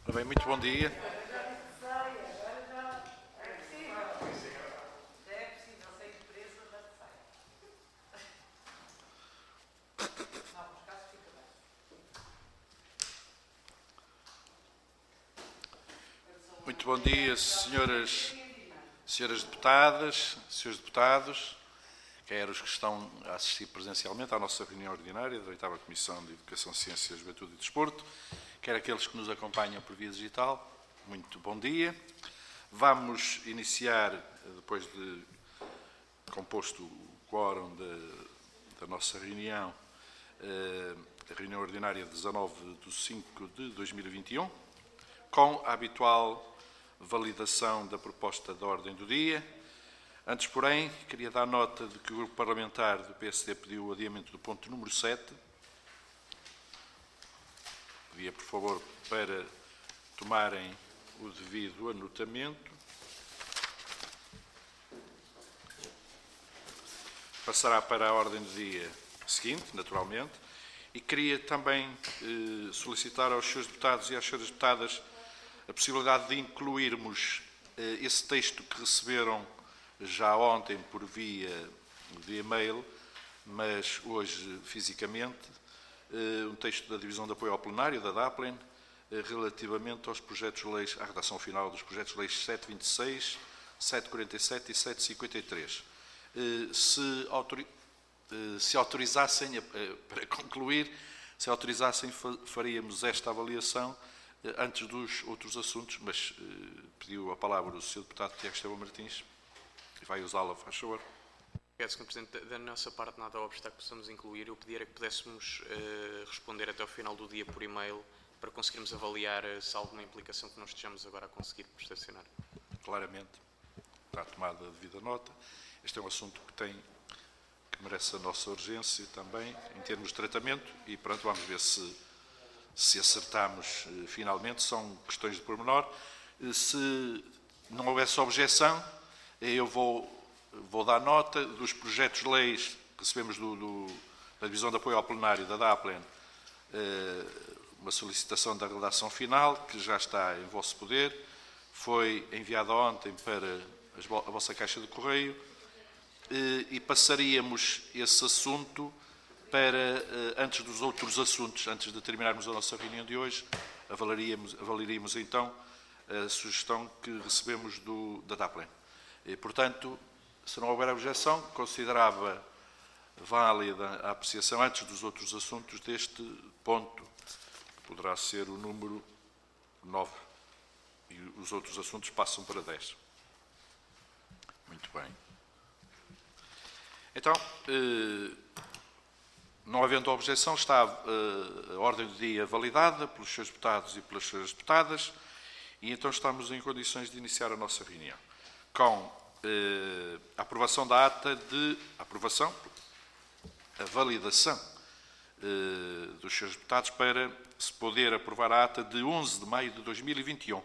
Bem, muito bom dia. Muito bom dia, senhoras deputadas, senhores deputados, quer os que estão a assistir presencialmente à nossa reunião ordinária da 8ª Comissão de Educação, Ciência, Juventude e Desporto, quer aqueles que nos acompanham por via digital. Muito bom dia. Vamos iniciar, depois de composto o quórum da nossa reunião, a reunião ordinária de 19 de 5 de 2021, com a habitual validação da proposta de ordem do dia. Antes, porém, queria dar nota de que o Grupo Parlamentar do PSD pediu o adiamento do ponto número 7. Pedia, por favor, para tomarem o devido anotamento. Passará para a ordem do dia seguinte, naturalmente, e queria também solicitar aos senhores deputados e às senhoras deputadas a possibilidade de incluirmos esse texto que receberam já ontem por via de e-mail, mas hoje fisicamente, um texto da Divisão de Apoio ao Plenário, da DAPLEN, relativamente aos projetos de leis, à redação final dos projetos de leis 726, 747 e 753. Se autorizassem, para concluir, se autorizassem, faríamos esta avaliação antes dos outros assuntos, mas pediu a palavra o Sr. Deputado Tiago Esteban Martins e vai usá-la, faz favor. Obrigado, Sr. Presidente. Da nossa parte, nada ao obstáculo que possamos incluir. Eu pedia que pudéssemos responder até ao final do dia por e-mail para conseguirmos avaliar se há alguma implicação que nós estejamos agora a conseguir prestacionar. Claramente, está tomada a devida nota. Este é um assunto que merece a nossa urgência também, em termos de tratamento, e pronto, vamos ver se acertamos finalmente. São questões de pormenor. Se não houvesse objeção, eu vou dar nota dos projetos de leis que recebemos da Divisão de Apoio ao Plenário, da DAPLEN, uma solicitação da redação final, que já está em vosso poder, foi enviada ontem para a vossa caixa de correio, e passaríamos esse assunto para, antes dos outros assuntos, antes de terminarmos a nossa reunião de hoje, avaliaríamos então a sugestão que recebemos da DAPLEN. Portanto, se não houver objeção, considerava válida a apreciação antes dos outros assuntos deste ponto, que poderá ser o número 9, e os outros assuntos passam para 10. Muito bem. Então, não havendo objeção, está a ordem do dia validada pelos senhores deputados e pelas senhoras deputadas, e então estamos em condições de iniciar a nossa reunião, com a aprovação da ata a validação dos senhores deputados para se poder aprovar a ata de 11 de maio de 2021.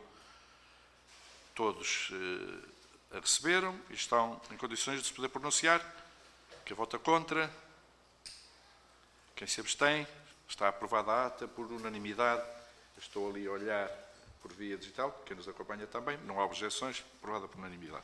Todos a receberam e estão em condições de se poder pronunciar. Quem vota contra? Quem se abstém? Está aprovada a ata por unanimidade. Estou ali a olhar por via digital, quem nos acompanha também. Não há objeções, aprovada por unanimidade.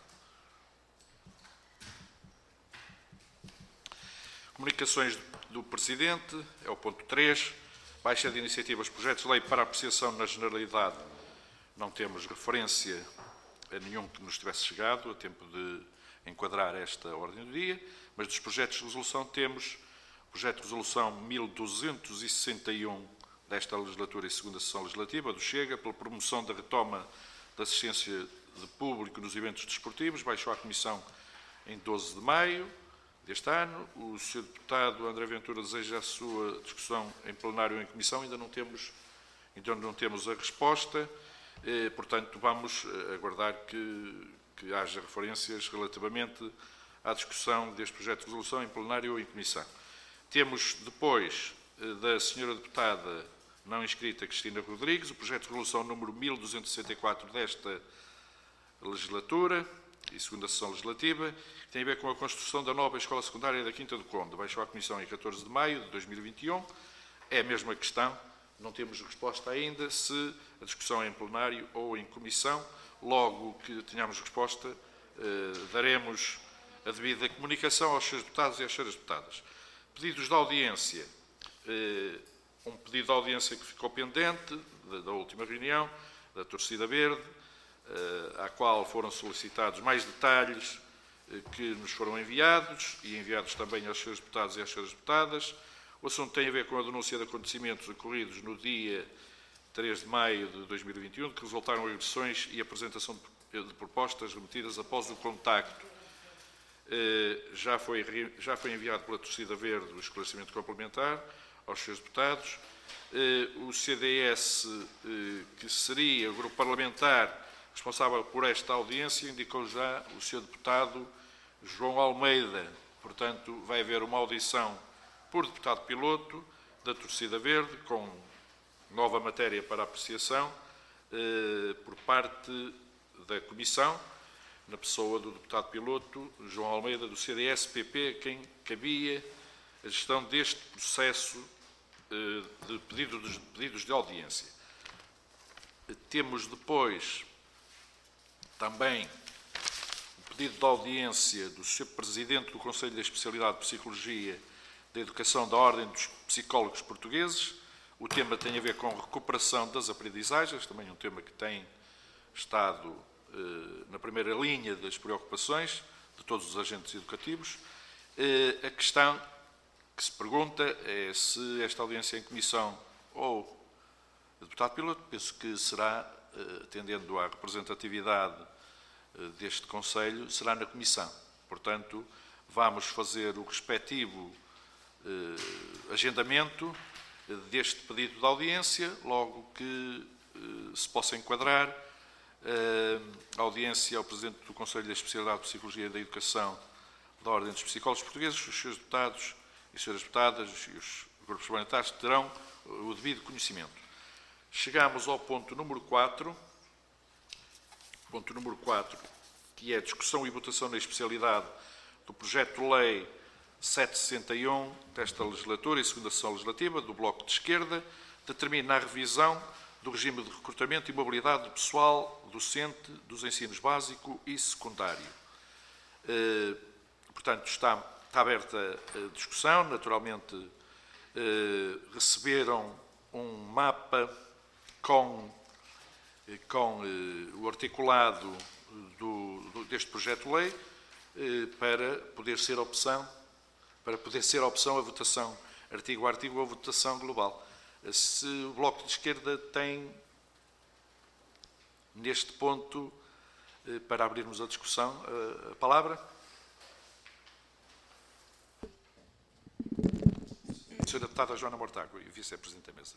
Comunicações do Presidente, é o ponto 3. Baixa de iniciativas, projetos de lei para apreciação na Generalidade. Não temos referência a nenhum que nos tivesse chegado a tempo de enquadrar esta ordem do dia, mas dos projetos de resolução temos o projeto de resolução 1261 desta legislatura e segunda sessão legislativa, do Chega, pela promoção da retoma da assistência de público nos eventos desportivos, baixou à Comissão em 12 de maio deste ano. O Sr. Deputado André Ventura deseja a sua discussão em plenário ou em Comissão, ainda não temos a resposta, portanto vamos aguardar que haja referências relativamente à discussão deste projeto de resolução em plenário ou em Comissão. Temos depois da Sra. Deputada não inscrita Cristina Rodrigues, o projeto de resolução número 1264 desta legislatura e segunda sessão legislativa, que tem a ver com a construção da nova Escola Secundária da Quinta do Conde. Baixou à Comissão em 14 de maio de 2021. É a mesma questão, não temos resposta ainda se a discussão é em plenário ou em comissão. Logo que tenhamos resposta, daremos a devida comunicação aos Srs. Deputados e às Sras. Deputadas. Pedidos de audiência. Um pedido de audiência que ficou pendente da última reunião, da Torcida Verde, à qual foram solicitados mais detalhes que nos foram enviados e enviados também aos Srs. Deputados e às Sras. Deputadas. O assunto tem a ver com a denúncia de acontecimentos ocorridos no dia 3 de maio de 2021, que resultaram em agressões e apresentação de propostas remetidas após o contacto. Já foi enviado pela Torcida Verde o esclarecimento complementar aos seus deputados. O CDS, que seria o grupo parlamentar responsável por esta audiência, indicou já o Sr. Deputado João Almeida. Portanto, vai haver uma audição por deputado piloto da Torcida Verde, com nova matéria para apreciação, por parte da Comissão, na pessoa do deputado piloto João Almeida, do CDS-PP, a quem cabia a gestão deste processo de pedidos de audiência. Temos depois também o pedido de audiência do Sr. Presidente do Conselho da Especialidade de Psicologia da Educação da Ordem dos Psicólogos Portugueses. O tema tem a ver com a recuperação das aprendizagens, também um tema que tem estado na primeira linha das preocupações de todos os agentes educativos. A questão que se pergunta é se esta audiência em comissão ou deputado piloto, penso que será, atendendo à representatividade deste Conselho, será na comissão. Portanto, vamos fazer o respectivo agendamento deste pedido de audiência, logo que se possa enquadrar a audiência ao Presidente do Conselho da Especialidade de Psicologia e da Educação da Ordem dos Psicólogos Portugueses. Os seus deputados e senhoras deputadas e os grupos parlamentares terão o devido conhecimento. Chegamos ao ponto número 4. Ponto número 4, que é a discussão e votação na especialidade do projeto de lei 761 desta legislatura e segunda sessão legislativa do Bloco de Esquerda, determina a revisão do regime de recrutamento e mobilidade do pessoal docente dos ensinos básico e secundário. Portanto, está aberta a discussão. Naturalmente, receberam um mapa com o articulado deste projeto de lei para poder ser opção a votação artigo a artigo ou a votação global. Se o Bloco de Esquerda tem, neste ponto, para abrirmos a discussão, a palavra. Senhora Deputada Joana Mortágua, Vice-Presidente da Mesa.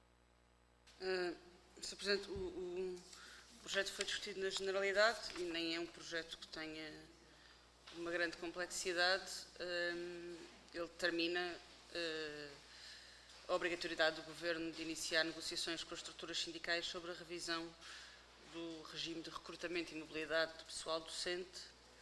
Sr. Presidente, o projeto foi discutido na generalidade e nem é um projeto que tenha uma grande complexidade. Ele determina a obrigatoriedade do Governo de iniciar negociações com as estruturas sindicais sobre a revisão do regime de recrutamento e mobilidade do pessoal docente,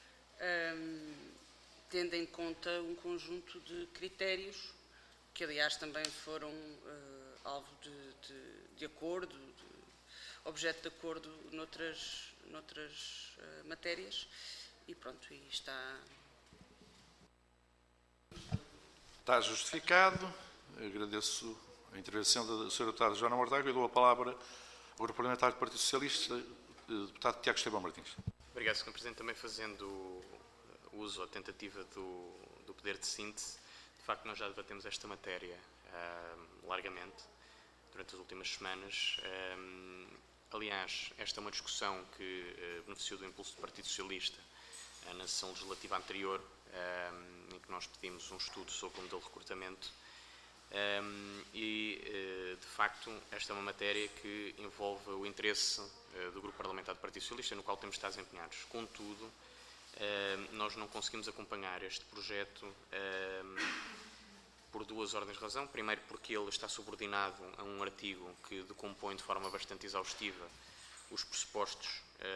tendo em conta um conjunto de critérios que, aliás, também foram alvo de acordo, objeto de acordo noutras matérias, e pronto, e está justificado. Agradeço a intervenção da Sra. Deputada Joana Mortágua e dou a palavra ao Grupo Parlamentar do Partido Socialista, Deputado Tiago Estevão Martins. Obrigado, Sr. Presidente. Também fazendo uso ou tentativa do poder de síntese, de facto nós já debatemos esta matéria largamente durante as últimas semanas. Aliás, esta é uma discussão que beneficiou do impulso do Partido Socialista na sessão legislativa anterior, em que nós pedimos um estudo sobre o modelo de recrutamento. De facto, esta é uma matéria que envolve o interesse do Grupo Parlamentar do Partido Socialista, no qual temos estado empenhados. Contudo, nós não conseguimos acompanhar este projeto por duas ordens de razão. Primeiro, porque ele está subordinado a um artigo que decompõe de forma bastante exaustiva os pressupostos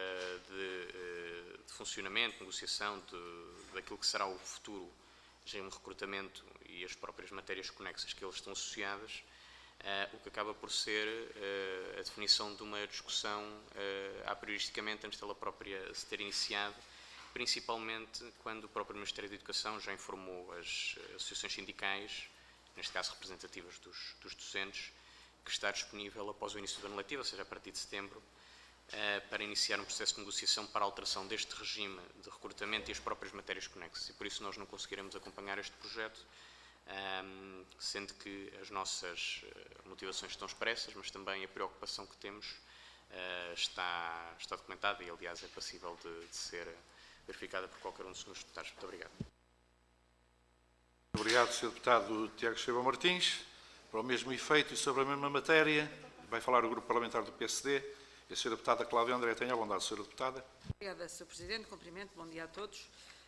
de funcionamento, negociação daquilo que será o futuro regime de recrutamento e as próprias matérias conexas que eles estão associadas. o que acaba por ser a definição de uma discussão a prioristicamente antes dela própria se ter iniciado, principalmente quando o próprio Ministério da Educação já informou as associações sindicais, neste caso representativas dos docentes, que está disponível após o início do ano letivo, ou seja, a partir de setembro, para iniciar um processo de negociação para a alteração deste regime de recrutamento e as próprias matérias conexas. E por isso nós não conseguiremos acompanhar este projeto, sendo que as nossas motivações estão expressas, mas também a preocupação que temos está documentada e, aliás, é passível de ser verificada por qualquer um dos senhores deputados. Muito obrigado. Obrigado, Sr. Deputado Tiago Esteban Martins. Para o mesmo efeito e sobre a mesma matéria, vai falar o Grupo Parlamentar do PSD. E a Sra. Deputada Cláudia André, tenha a bondade, Sra. Deputada. Obrigada, Sr. Presidente. Cumprimento. Bom dia a todos.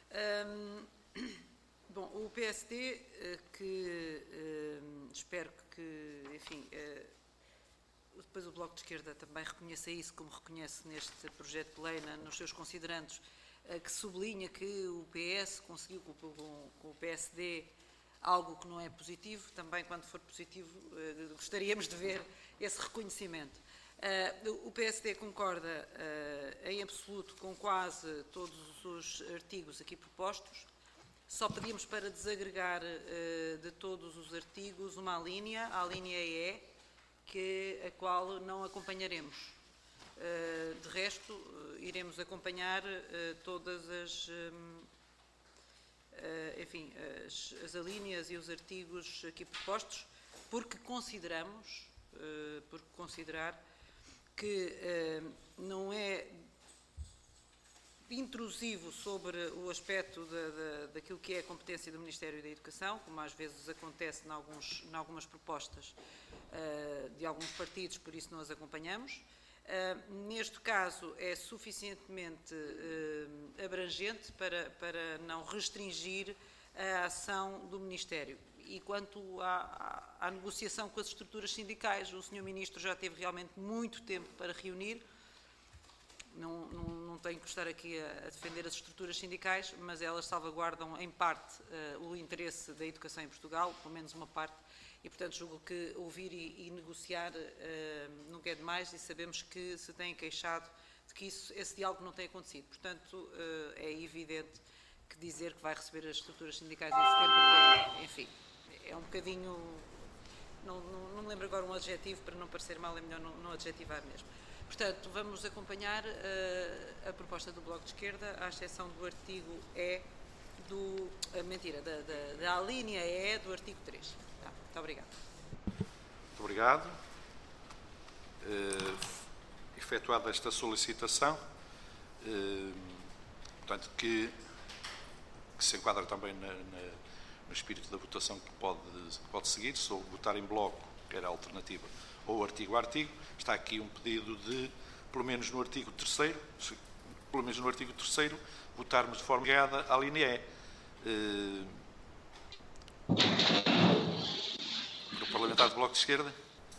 Bom, o PSD, que espero que, enfim, depois o Bloco de Esquerda também reconheça isso, como reconhece neste projeto de lei, nos seus considerandos, que sublinha que o PS conseguiu com o PSD algo que não é positivo. Também, quando for positivo, gostaríamos de ver esse reconhecimento. O PSD concorda em absoluto com quase todos os artigos aqui propostos. Só pedimos para desagregar de todos os artigos uma linha, a linha E, a qual não acompanharemos. De resto, iremos acompanhar todas as alíneas e os artigos aqui propostos, porque considerar que não é intrusivo sobre o aspecto daquilo que é a competência do Ministério da Educação, como às vezes acontece em algumas propostas de alguns partidos, por isso nós acompanhamos. Neste caso é suficientemente abrangente para não restringir a ação do Ministério. E quanto à negociação com as estruturas sindicais, o Sr. Ministro já teve realmente muito tempo para reunir. Não tenho que estar aqui a defender as estruturas sindicais, mas elas salvaguardam em parte o interesse da educação em Portugal, pelo menos uma parte, e portanto julgo que ouvir e negociar nunca é demais, e sabemos que se têm queixado de que esse diálogo não tem acontecido. Portanto, é evidente que dizer que vai receber as estruturas sindicais em setembro enfim, é um bocadinho... Não me lembro agora um adjetivo, para não parecer mal, é melhor não adjetivar mesmo. Portanto, vamos acompanhar a proposta do Bloco de Esquerda, à exceção do artigo E, da linha E do artigo 3. Tá, muito obrigado. Muito obrigado. Efetuada esta solicitação, portanto, que se enquadra também no espírito da votação que pode seguir, se votar em bloco, que era a alternativa, ou artigo a artigo, está aqui um pedido de, pelo menos no artigo 3º, votarmos de forma guiada à linha E. Grupo Parlamentar do Bloco de Esquerda.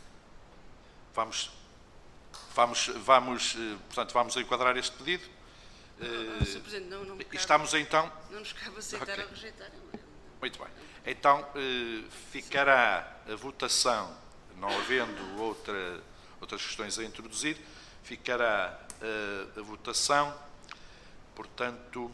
Portanto, vamos enquadrar este pedido. Sr. Presidente, não me cabe, estamos então... Não nos cabe aceitar ou rejeitar. Muito bem. Então, ficará a votação, não havendo outras questões a introduzir, ficará a votação, portanto,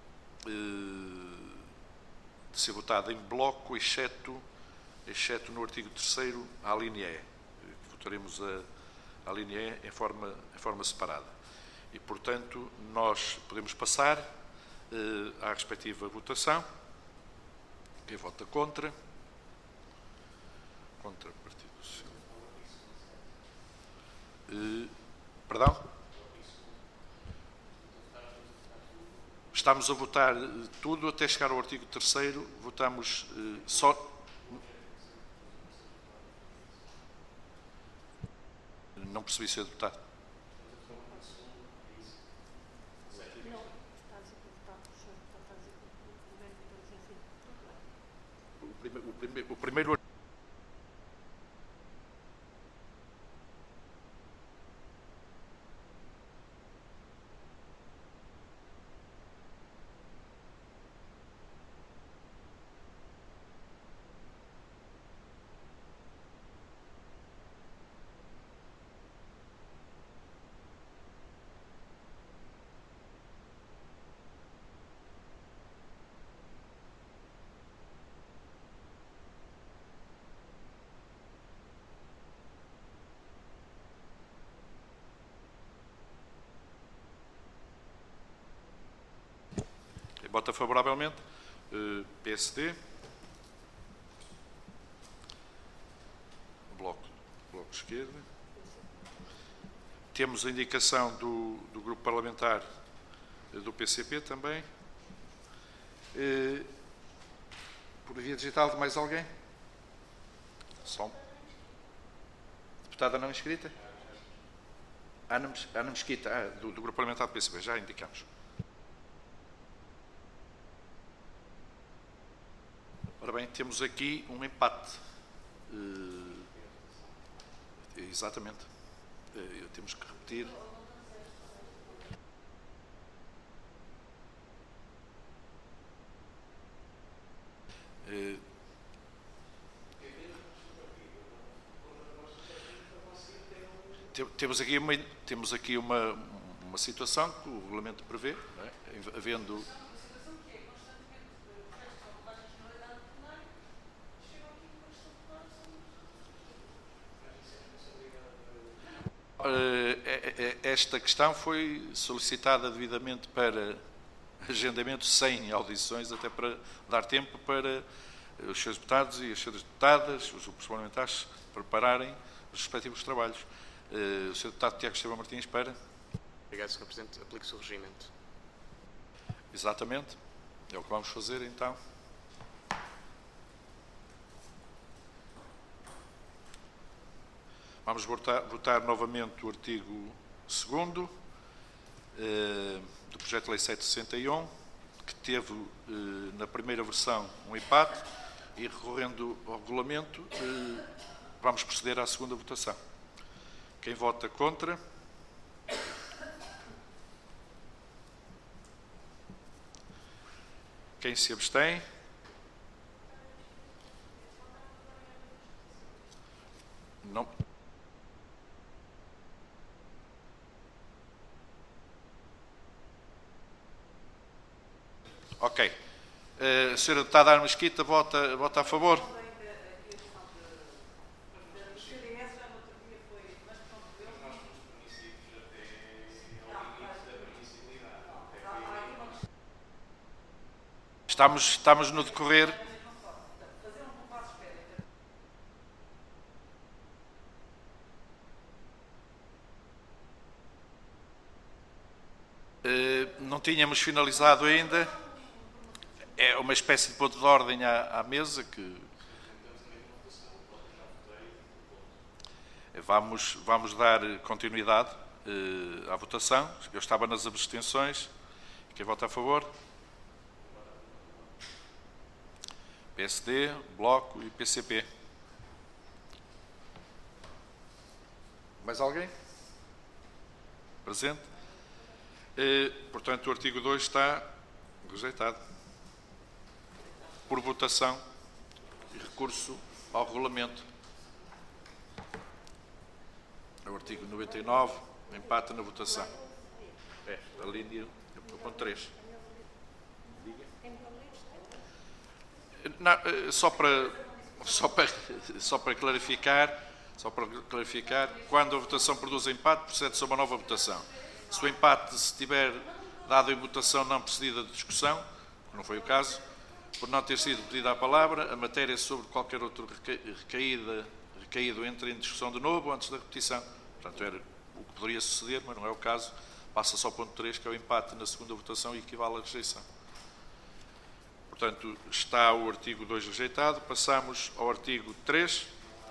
de ser votada em bloco, exceto no artigo 3º, à linha E. Votaremos a linha E em forma separada. E, portanto, nós podemos passar à respectiva votação. Quem vota contra? Contra o Partido Social. Perdão? Estamos a votar tudo até chegar ao artigo 3º. Votamos só... Não percebi, Sr. Deputado. O primeiro Vota favoravelmente. PSD. Bloco de Esquerda. Temos a indicação do grupo parlamentar do PCP também. Por via digital de mais alguém? Só. Deputada não inscrita? Ana Mesquita, do grupo parlamentar do PCP, já indicamos. Ora bem, temos aqui um empate. Exatamente. Temos que repetir. Temos aqui uma situação que o regulamento prevê, não é? Havendo... Esta questão foi solicitada devidamente para agendamento sem audições, até para dar tempo para os senhores deputados e as senhoras deputadas, os grupos parlamentares, prepararem os respectivos trabalhos. O senhor deputado Tiago Esteban Martins para... Obrigado, Sr. Presidente. Aplique-se o regimento. Exatamente. É o que vamos fazer, então. Vamos votar novamente o artigo 2º do projeto de lei 761, que teve na primeira versão um empate, e recorrendo ao regulamento, vamos proceder à segunda votação. Quem vota contra? Quem se abstém? Não. Ok. A senhora deputada Ana Mesquita vota a favor? Estamos no decorrer. Não tínhamos finalizado ainda. É uma espécie de ponto de ordem à mesa que vamos dar continuidade à votação. Eu estava nas abstenções. Quem vota a favor? PSD, Bloco e PCP. Mais alguém? Presente? Portanto, o artigo 2 está rejeitado. Por votação e recurso ao regulamento. É o artigo 99, empate na votação. A linha, ponto 3. Não, só para clarificar, quando a votação produz empate, procede-se a uma nova votação. Se o empate se tiver dado em votação não precedida de discussão, que não foi o caso, por não ter sido pedida a palavra, a matéria sobre qualquer outro recaído entra em discussão de novo antes da repetição. Portanto, era o que poderia suceder, mas não é o caso. Passa-se ao ponto 3, que é o empate na segunda votação e equivale à rejeição. Portanto, está o artigo 2 rejeitado. Passamos ao artigo 3.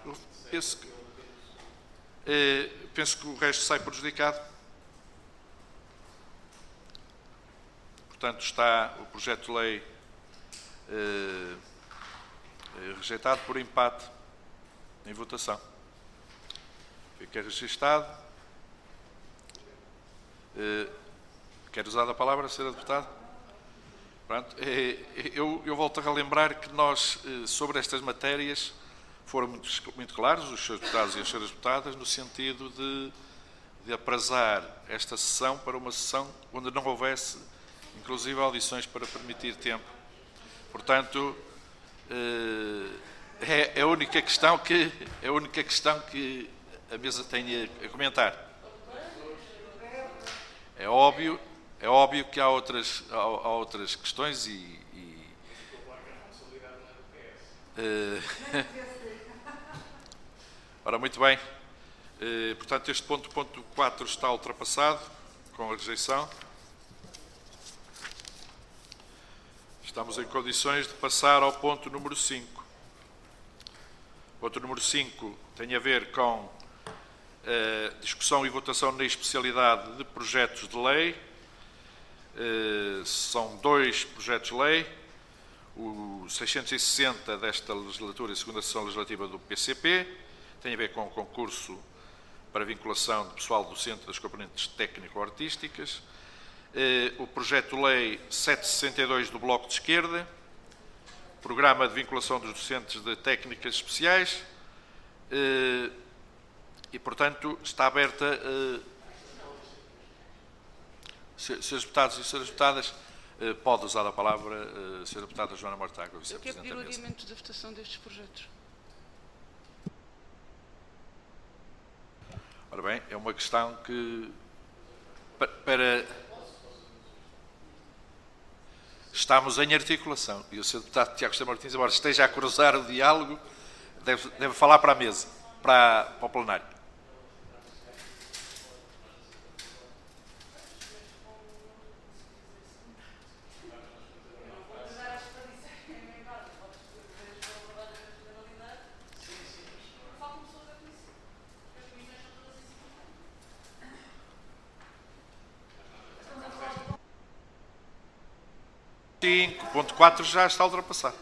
Penso que o resto sai prejudicado. Portanto, está o projeto de lei rejeitado por empate em votação. Fica registado. Quer usar a palavra, Sra. Deputada? Pronto, eu volto a relembrar que nós, sobre estas matérias, foram muito claros, os Srs. Deputados e as Sras. Deputadas, no sentido de aprazar esta sessão para uma sessão onde não houvesse, inclusive, audições para permitir tempo. Portanto, é a única questão que a mesa tem a comentar. É óbvio É óbvio que há outras questões Ora, muito bem. Portanto, este ponto 4 está ultrapassado, com a rejeição. Estamos em condições de passar ao ponto número 5. O ponto número 5 tem a ver com discussão e votação na especialidade de projetos de lei. São 2 projetos de lei. O 660 desta legislatura, a segunda sessão legislativa do PCP, tem a ver com o concurso para vinculação de pessoal docente das componentes técnico-artísticas. O projeto de lei 762 do Bloco de Esquerda, programa de vinculação dos docentes de técnicas especiais, e, portanto, está aberta. Senhores deputados e senhoras deputadas, pode usar a palavra a senhora deputada Joana Mortágua, vice-presidente da mesa. Eu quero pedir o adiamento da votação destes projetos. Ora bem, é uma questão que Estamos em articulação e o Sr. Deputado Tiago Costa Martins, embora esteja a cruzar o diálogo, deve falar para a mesa, para o plenário. Ponto 4 já está ultrapassado.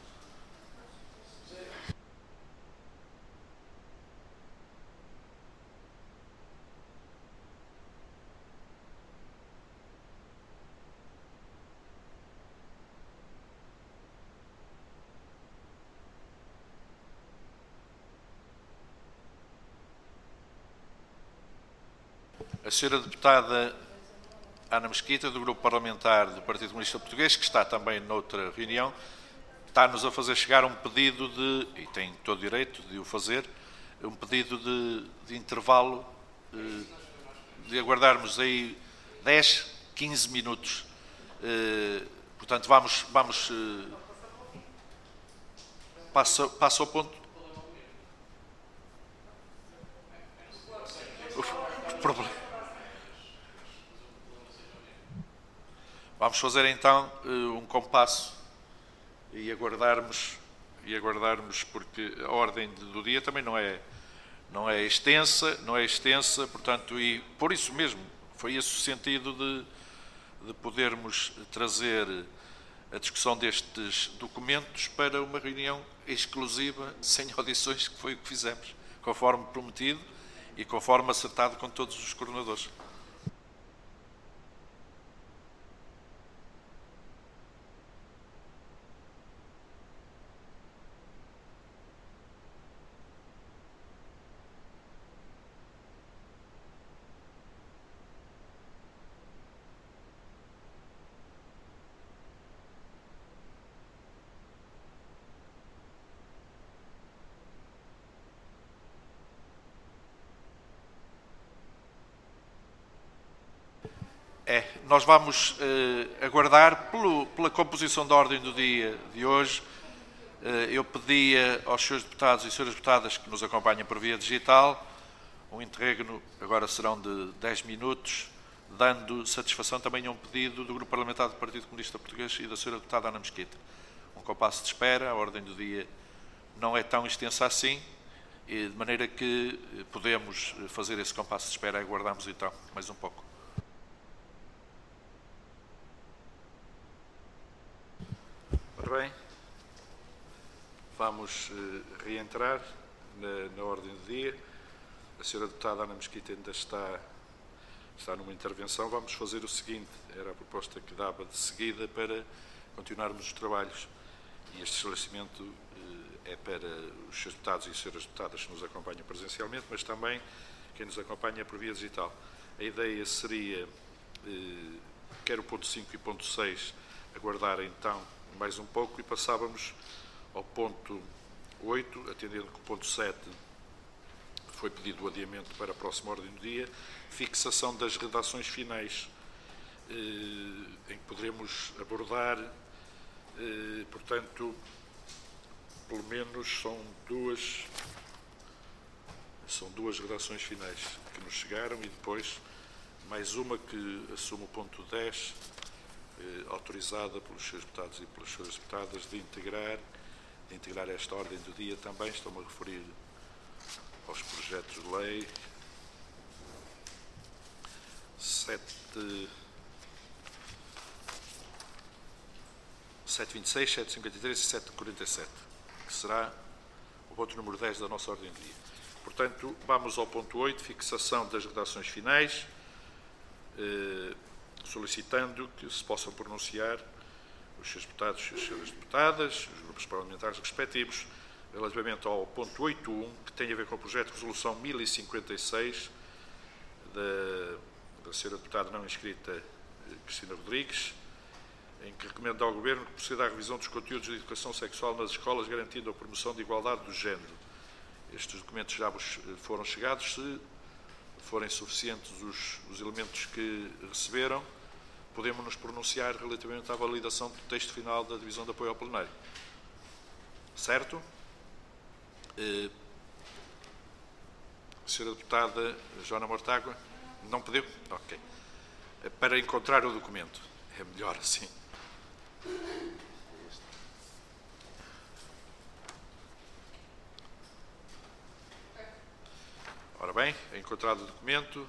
A senhora deputada Ana Mesquita, do Grupo Parlamentar do Partido Comunista Português, que está também noutra reunião, está-nos a fazer chegar um pedido e tem todo o direito de o fazer, um pedido de intervalo, de aguardarmos aí 10, 15 minutos. Portanto, passa ao ponto. O problema. Vamos fazer então um compasso e aguardarmos, porque a ordem do dia também não é extensa, portanto, e por isso mesmo, foi esse o sentido de podermos trazer a discussão destes documentos para uma reunião exclusiva, sem audições, que foi o que fizemos, conforme prometido e conforme acertado com todos os coordenadores. Nós vamos aguardar pela composição da ordem do dia de hoje. Eu pedia aos senhores deputados e senhoras deputadas que nos acompanham por via digital um interregno, agora serão de 10 minutos, dando satisfação também a um pedido do Grupo Parlamentar do Partido Comunista Português e da senhora deputada Ana Mesquita. Um compasso de espera, a ordem do dia não é tão extensa assim, de maneira que podemos fazer esse compasso de espera e aguardamos então mais um pouco. Ora bem, vamos reentrar na ordem do dia. A senhora deputada Ana Mesquita ainda está numa intervenção. Vamos fazer o seguinte, era a proposta que dava de seguida para continuarmos os trabalhos. E este esclarecimento é para os senhores deputados e senhoras deputadas que nos acompanham presencialmente, mas também quem nos acompanha por via digital. A ideia seria, quer o ponto 5 e o ponto 6, aguardar então mais um pouco e passávamos ao ponto 8, atendendo que o ponto 7 foi pedido o adiamento para a próxima ordem do dia, fixação das redações finais em que poderemos abordar, portanto, pelo menos são duas redações finais que nos chegaram e depois mais uma que assume o ponto 10, autorizada pelos Srs. Deputados e pelas Sras. Deputadas de integrar esta ordem do dia também. Estou-me a referir aos projetos de lei 726, 753 e 747, que será o ponto número 10 da nossa ordem do dia. Portanto, vamos ao ponto 8, fixação das redações finais, solicitando que se possam pronunciar os Srs. Deputados e as Sras. Deputadas, os grupos parlamentares respectivos, relativamente ao ponto 8.1, que tem a ver com o projeto de resolução 1056 da Sra. Deputada não inscrita Cristina Rodrigues, em que recomenda ao Governo que proceda à revisão dos conteúdos de educação sexual nas escolas, garantindo a promoção de igualdade do género. Estes documentos já vos foram chegados. Se forem suficientes os elementos que receberam, podemos nos pronunciar relativamente à validação do texto final da divisão de apoio ao plenário. Certo? Sra. Deputada Joana Mortágua, não pediu? Ok. Para encontrar o documento. É melhor assim. Ora bem, encontrado o documento,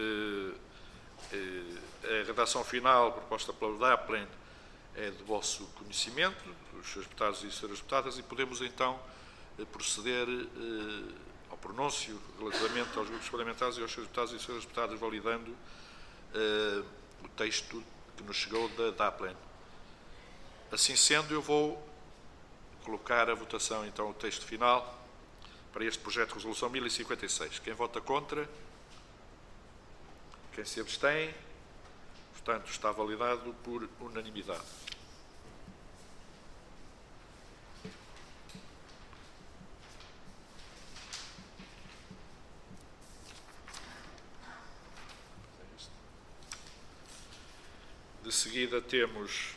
a redação final proposta pela DAPLEN é de vosso conhecimento, dos Srs. Deputados e Sras. Deputadas, e podemos então proceder ao pronúncio relativamente aos grupos parlamentares e aos Srs. Deputados e Sras. Deputadas, validando o texto que nos chegou da DAPLEN. Assim sendo, eu vou colocar à votação então o texto final para este projeto de resolução 1056. Quem vota contra? Quem se abstém? Portanto, está validado por unanimidade. De seguida temos,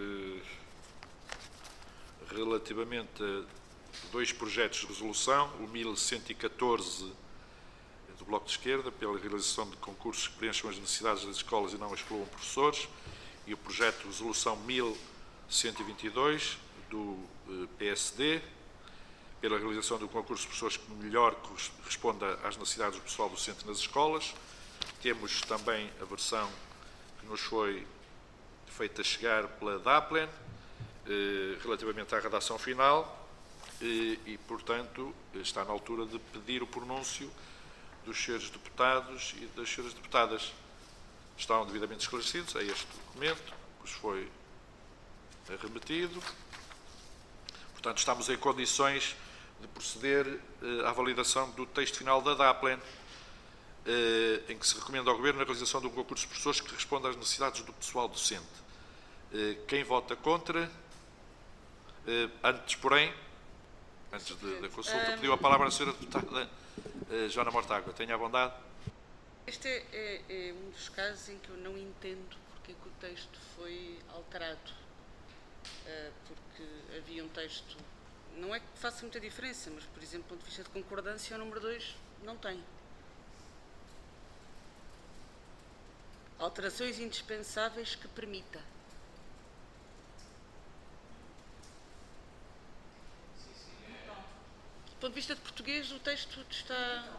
relativamente a dois projetos de resolução, o 1114 do Bloco de Esquerda, pela realização de concursos que preencham as necessidades das escolas e não excluam professores, e o projeto de resolução 1122 do PSD, pela realização do concurso de professores que melhor responda às necessidades do pessoal docente nas escolas. Temos também a versão que nos foi feita chegar pela DAPLEN, relativamente à redação final, e, portanto, está na altura de pedir o pronúncio dos Srs. Deputados e das Sras. Deputadas. Estão devidamente esclarecidos a este documento, que vos foi remetido. Portanto, estamos em condições de proceder à validação do texto final da DAPLEN, em que se recomenda ao Governo a realização de um concurso de professores que responda às necessidades do pessoal docente. Quem vota contra? Antes, porém, antes da consulta, pediu a palavra a Sra. Deputada Joana Mortágua. Tenha a bondade. Este é um dos casos em que eu não entendo porque que o texto foi alterado. Porque havia um texto, não é que faça muita diferença, mas, por exemplo, do ponto de vista de concordância, o número 2 não tem. Alterações indispensáveis que permita. Do ponto de vista de português, o texto está...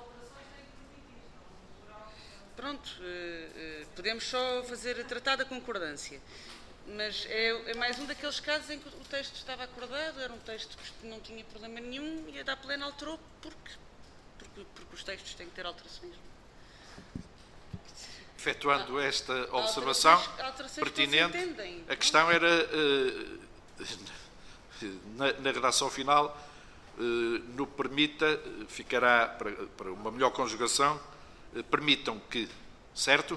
Pronto, podemos só tratar da concordância, mas é mais um daqueles casos em que o texto estava acordado, era um texto que não tinha problema nenhum e a DAPLEN alterou porque os textos têm que ter alterações. Efetuando esta observação pertinente, a questão era, na redação final, no permita, ficará para uma melhor conjugação, permitam que, certo?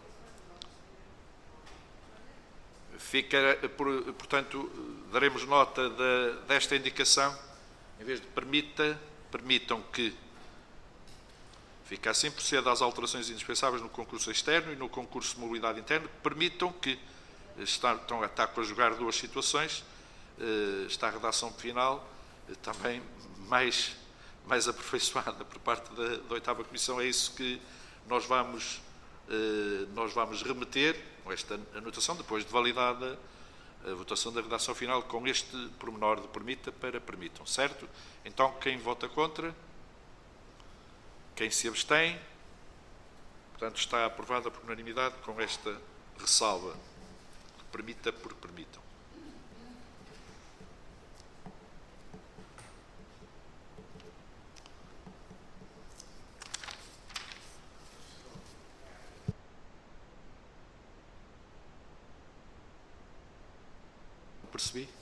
Fica, portanto, daremos nota desta indicação, em vez de permitam que. Fica assim, procede às alterações indispensáveis no concurso externo e no concurso de mobilidade interna, que permitam que está a conjugar duas situações, está a redação final também mais aperfeiçoada por parte da 8ª Comissão. É isso que nós vamos remeter com esta anotação, depois de validada a votação da redação final, com este pormenor de permita para permitam, certo? Então, quem vota contra? Quem se abstém? Portanto, está aprovada por unanimidade com esta ressalva. Permita por permitam. Percebi?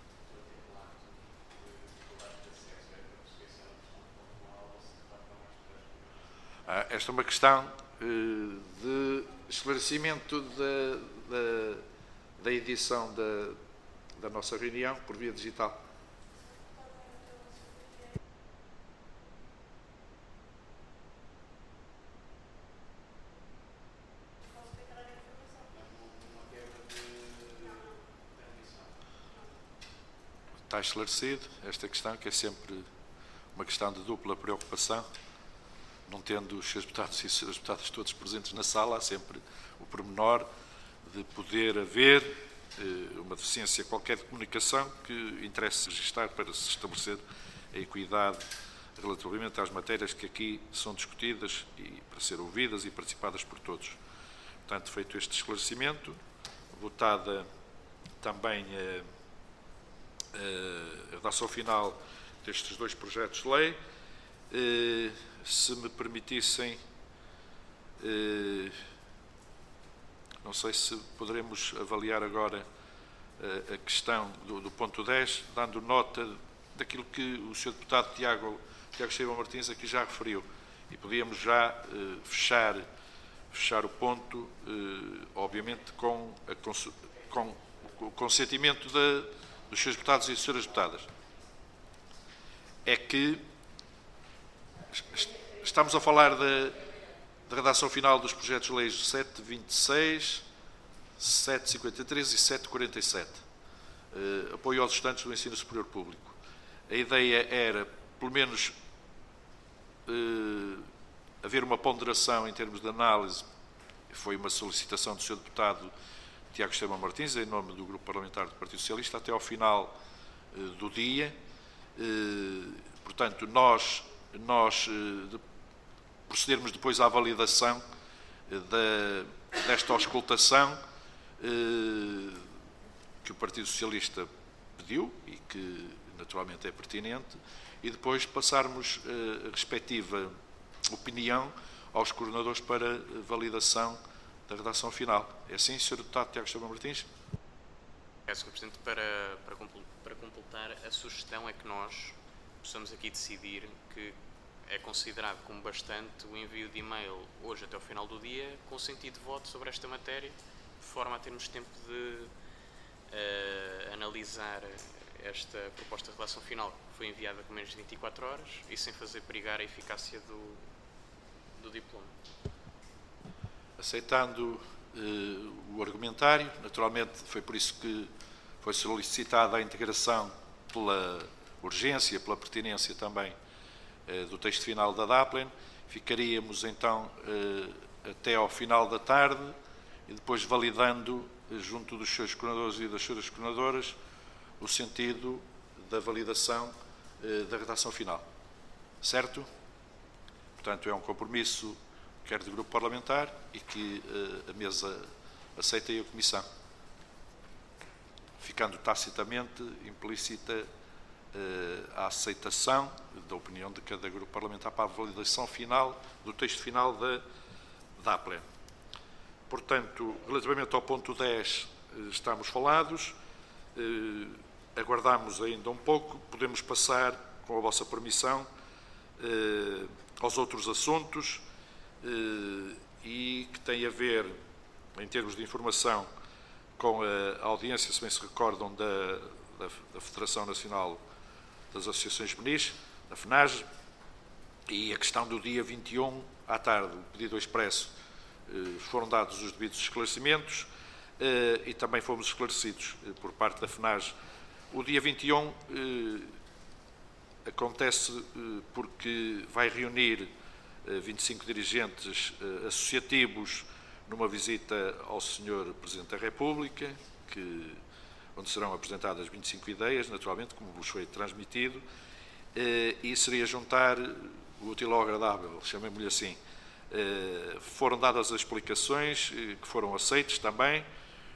Esta é uma questão de esclarecimento da edição da nossa reunião por via digital. Está esclarecido esta questão, que é sempre uma questão de dupla preocupação. Não tendo os seus deputados e as suas deputadas todos presentes na sala, há sempre o pormenor de poder haver uma deficiência qualquer de comunicação que interesse registrar para se estabelecer a equidade relativamente às matérias que aqui são discutidas e para ser ouvidas e participadas por todos. Portanto, feito este esclarecimento, votada também a redação final destes dois projetos de lei, se me permitissem, não sei se poderemos avaliar agora a questão do ponto 10, dando nota daquilo que o Sr. Deputado Tiago Esteban Martins aqui já referiu. E podíamos já fechar o ponto, obviamente, com o consentimento dos Srs. Deputados e das Sras. Deputadas. É que estamos a falar da redação final dos projetos de leis 726, 753 e 747. Apoio aos estudantes do ensino superior público. A ideia era, pelo menos, haver uma ponderação em termos de análise. Foi uma solicitação do Sr. Deputado Tiago Esteban Martins, em nome do Grupo Parlamentar do Partido Socialista, até ao final do dia. Portanto, nós procedermos depois à validação desta auscultação que o Partido Socialista pediu e que naturalmente é pertinente, e depois passarmos a respectiva opinião aos coordenadores para validação da redação final. É assim, Sr. Deputado Tiago Esteban Martins? Sr. Presidente, para completar, a sugestão é que nós possamos aqui decidir que é considerado como bastante o envio de e-mail hoje até ao final do dia com sentido de voto sobre esta matéria, de forma a termos tempo de analisar esta proposta de redação final, que foi enviada com menos de 24 horas e sem fazer perigar a eficácia do diploma. Aceitando o argumentário, naturalmente foi por isso que foi solicitada a integração pela urgência, pela pertinência também do texto final da DAPLEN. Ficaríamos então até ao final da tarde e depois validando junto dos seus coordenadores e das suas coordenadoras o sentido da validação da redação final. Certo? Portanto, é um compromisso quer do Grupo Parlamentar e que a mesa aceita e a Comissão. Ficando tacitamente implícita a aceitação da opinião de cada Grupo Parlamentar para a validação final do texto final da APLEN. Portanto, relativamente ao ponto 10, estamos falados, aguardamos ainda um pouco, podemos passar, com a vossa permissão, aos outros assuntos e que têm a ver, em termos de informação, com a audiência, se bem se recordam, da Federação Nacional das Associações Juvenis, da FNAJ, e a questão do dia 21 à tarde, o pedido expresso, foram dados os devidos esclarecimentos e também fomos esclarecidos por parte da FNAS. O dia 21 acontece porque vai reunir 25 dirigentes associativos numa visita ao Sr. Presidente da República, onde serão apresentadas 25 ideias, naturalmente, como vos foi transmitido, e seria juntar o útil ao agradável, chamemos-lhe assim. Foram dadas as explicações, que foram aceites também.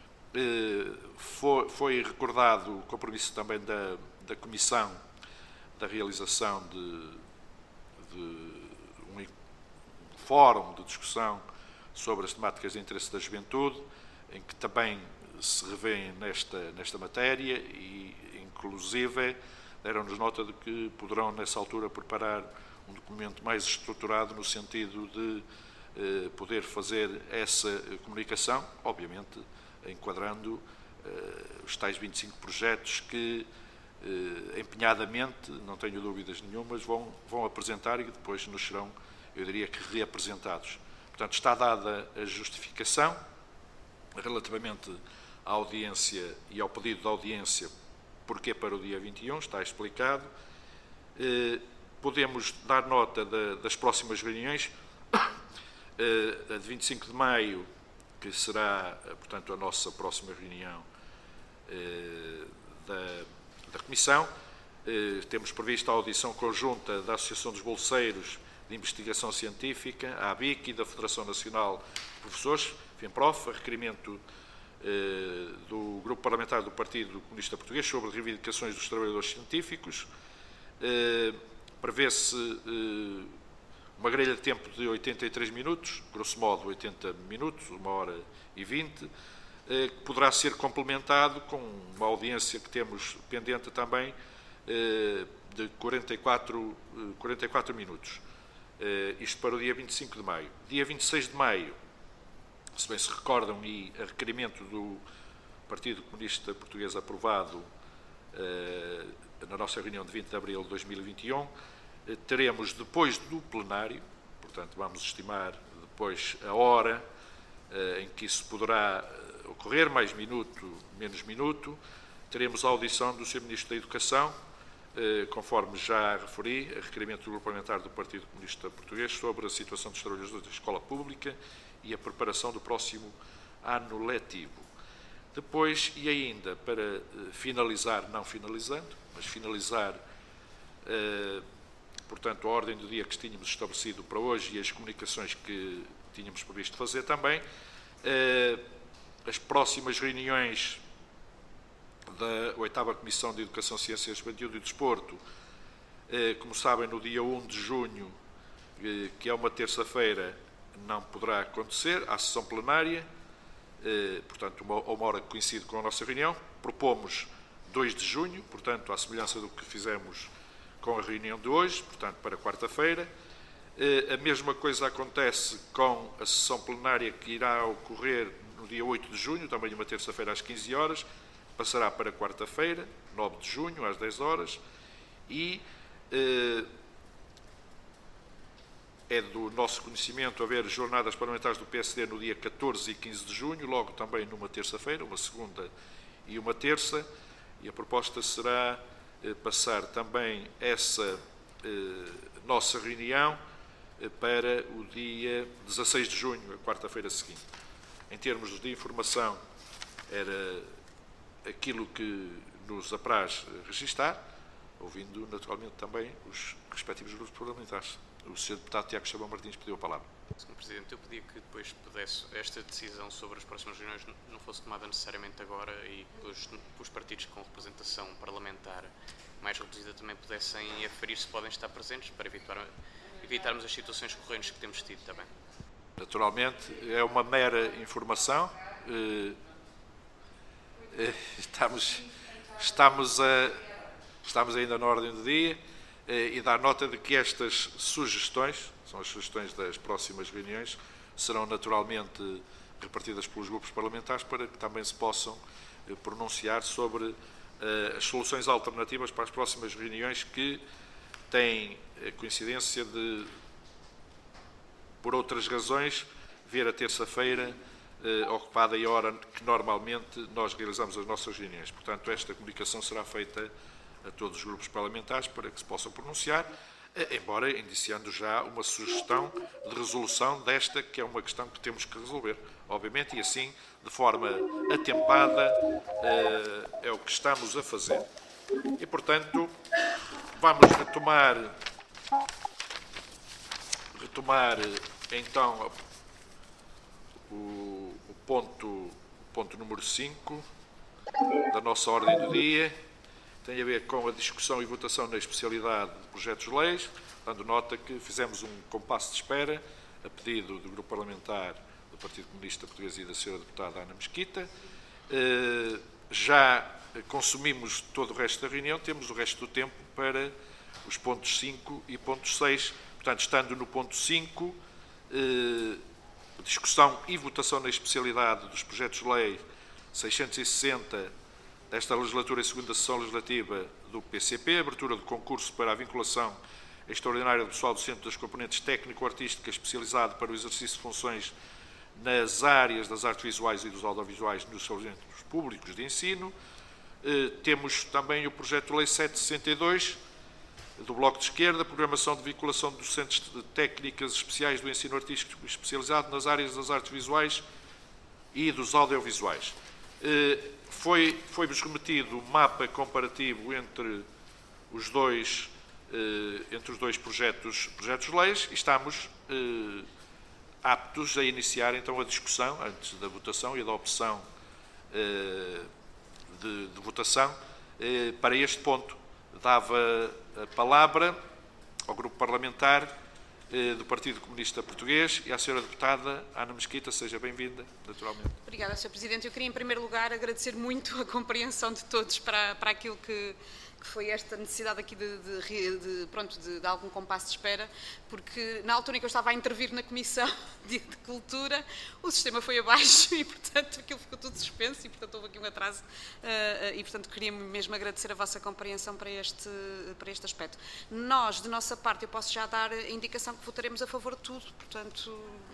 Foi recordado o compromisso também da Comissão da realização de um fórum de discussão sobre as temáticas de interesse da juventude, em que também se revêem nesta matéria e, inclusive, deram-nos nota de que poderão, nessa altura, preparar um documento mais estruturado no sentido de poder fazer essa comunicação, obviamente enquadrando os tais 25 projetos que, empenhadamente, não tenho dúvidas nenhumas, vão apresentar e que depois nos serão, eu diria que, reapresentados. Portanto, está dada a justificação relativamente à audiência e ao pedido de audiência, porque para o dia 21, está explicado. Podemos dar nota das próximas reuniões. A de 25 de maio, que será, portanto, a nossa próxima reunião da Comissão. Temos previsto a audição conjunta da Associação dos Bolseiros de Investigação Científica, a ABIC, e da Federação Nacional de Professores, FEMPROF, a requerimento do Grupo Parlamentar do Partido Comunista Português sobre reivindicações dos trabalhadores científicos. Prevê-se uma grelha de tempo de 83 minutos, grosso modo 80 minutos, 1h20, que poderá ser complementado com uma audiência que temos pendente também de 44 minutos. Isto para o dia 25 de maio. Dia 26 de maio, se bem se recordam, e a requerimento do Partido Comunista Português aprovado na nossa reunião de 20 de abril de 2021, teremos depois do plenário, portanto vamos estimar depois a hora em que isso poderá ocorrer, mais minuto, menos minuto, teremos a audição do Sr. Ministro da Educação, conforme já referi, a requerimento do Grupo Parlamentar do Partido Comunista Português sobre a situação dos trabalhadores da escola pública e a preparação do próximo ano letivo. Depois, e ainda para finalizar, não finalizando, mas finalizar, portanto, a ordem do dia que tínhamos estabelecido para hoje e as comunicações que tínhamos previsto fazer também, as próximas reuniões da 8ª Comissão de Educação, Ciência, Juventude e Desporto, como sabem, no dia 1 de junho, que é uma terça-feira, não poderá acontecer, à sessão plenária, portanto, a uma hora que coincide com a nossa reunião. Propomos 2 de junho, portanto, à semelhança do que fizemos com a reunião de hoje, portanto, para quarta-feira. A mesma coisa acontece com a sessão plenária que irá ocorrer no dia 8 de junho, também uma terça-feira às 15 horas, passará para quarta-feira, 9 de junho, às 10 horas, e é do nosso conhecimento haver jornadas parlamentares do PSD no dia 14 e 15 de junho, logo também numa terça-feira, uma segunda e uma terça, e a proposta será passar também essa nossa reunião para o dia 16 de junho, a quarta-feira seguinte. Em termos de informação, era aquilo que nos apraz registar, ouvindo naturalmente também os respectivos grupos parlamentares. O Sr. Deputado Tiago Chabão Martins pediu a palavra. Sr. Presidente, eu pedia que depois pudesse, esta decisão sobre as próximas reuniões não fosse tomada necessariamente agora e que os partidos com representação parlamentar mais reduzida também pudessem aferir se podem estar presentes para evitarmos as situações correntes que temos tido também. Naturalmente, é uma mera informação. Estamos ainda na ordem do dia e dar nota de que estas sugestões, são as sugestões das próximas reuniões, serão naturalmente repartidas pelos grupos parlamentares para que também se possam pronunciar sobre as soluções alternativas para as próximas reuniões que têm a coincidência de por outras razões, ver a terça-feira ocupada a hora que normalmente nós realizamos as nossas reuniões. Portanto, esta comunicação será feita a todos os grupos parlamentares para que se possam pronunciar, embora indiciando já uma sugestão de resolução desta, que é uma questão que temos que resolver, obviamente, e assim, de forma atempada, é o que estamos a fazer. E, portanto, vamos retomar então o ponto número 5 da nossa ordem do dia. Tem a ver com a discussão e votação na especialidade de projetos de leis, dando nota que fizemos um compasso de espera a pedido do Grupo Parlamentar do Partido Comunista Português e da Sra. Deputada Ana Mesquita. Já consumimos todo o resto da reunião, temos o resto do tempo para os pontos 5 e pontos 6. Portanto, estando no ponto 5, discussão e votação na especialidade dos projetos de lei 660 desta legislatura e segunda sessão legislativa do PCP, abertura do concurso para a vinculação extraordinária do pessoal docente das componentes técnico-artísticas especializado para o exercício de funções nas áreas das artes visuais e dos audiovisuais nos estabelecimentos públicos de ensino. Temos também o projeto de lei 762, do Bloco de Esquerda, programação de vinculação de docentes de técnicas especiais do ensino artístico especializado nas áreas das artes visuais e dos audiovisuais. Foi-vos remetido um mapa comparativo entre os dois projetos de leis e estamos aptos a iniciar então a discussão, antes da votação e da opção de votação, para este ponto. Dava a palavra ao Grupo Parlamentar do Partido Comunista Português e à Sra. Deputada Ana Mesquita. Seja bem-vinda, naturalmente. Obrigada, Sr. Presidente. Eu queria, em primeiro lugar, agradecer muito a compreensão de todos para aquilo que foi esta necessidade aqui de algum compasso de espera, porque na altura em que eu estava a intervir na Comissão de Cultura, o sistema foi abaixo e, portanto, aquilo ficou tudo suspenso e, portanto, houve aqui um atraso e, portanto, queria mesmo agradecer a vossa compreensão para este aspecto. Nós, de nossa parte, eu posso já dar a indicação que votaremos a favor de tudo, portanto...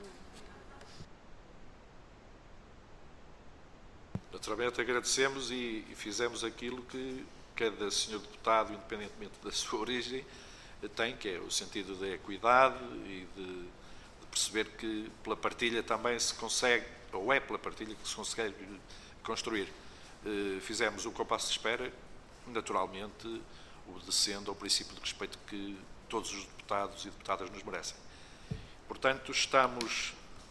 Naturalmente agradecemos e fizemos aquilo que cada senhor deputado, independentemente da sua origem, tem, que é o sentido da equidade e de perceber que pela partilha também se consegue, ou é pela partilha que se consegue construir. Fizemos um compasso de espera, naturalmente obedecendo ao princípio de respeito que todos os deputados e deputadas nos merecem. Portanto, estamos